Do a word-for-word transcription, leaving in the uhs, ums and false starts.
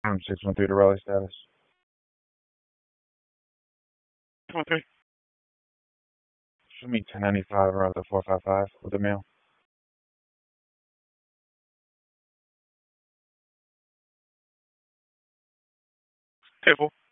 Um, six one three to Raleigh status. Two one three. Show me ten ninety five around the four five five with the mail. Table.